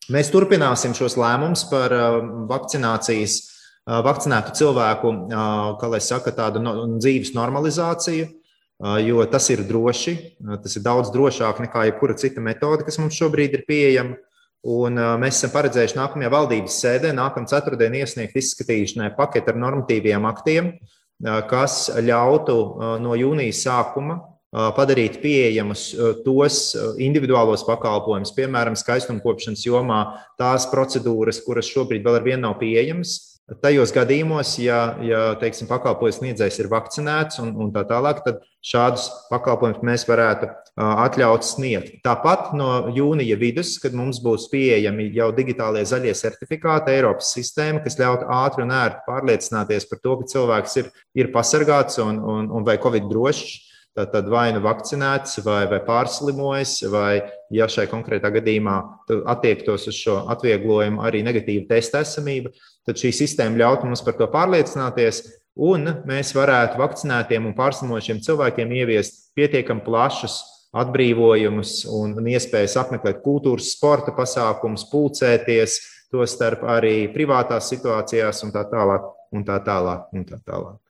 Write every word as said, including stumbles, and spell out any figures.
Mēs turpināsim šos lēmumus par vakcinācijas, vakcinētu cilvēku, kā lai saka, tādu no, dzīves normalizāciju, jo tas ir droši, tas ir daudz drošāk nekā jebkura cita metode, kas mums šobrīd ir pieejama. Un mēs esam paredzējuši nākamajā valdības sēdē, nākamā ceturtdien iesniegt izskatīšanai paketi ar normatīviem aktiem, kas ļautu no jūnija sākuma padarīt pieejamus tos individuālos pakalpojumus, piemēram, skaistumkopšanas jomā, tās procedūras, kuras šobrīd vēl ar vienu nav pieejamas. Tajos gadījumos, ja, ja teiksim, pakalpojums sniedzējs ir vakcinēts un, un tā tālāk, tad šādus pakalpojumus mēs varētu atļaut sniegt. Tāpat no jūnija vidus, kad mums būs pieejami jau digitālie zaļie certifikāti, Eiropas sistēma, kas ļautu ātri un ērti pārliecināties par to, ka cilvēks ir, ir pasargāts un, un, un vai Covid drošs, tad vai nu vakcinēts, vai, vai pārslimojis, vai, ja šai konkrētā gadījumā attiektos uz šo atvieglojumu arī negatīva testa esamība, tad šī sistēma ļautu mums par to pārliecināties, un mēs varētu vakcinētiem un pārslimojušiem cilvēkiem ieviest pietiekami plašus atbrīvojumus un, un iespējas apmeklēt kultūras, sporta pasākumus, pulcēties, tostarp arī privātās situācijās un tā tālāk, un tā tālāk, un tā tālāk.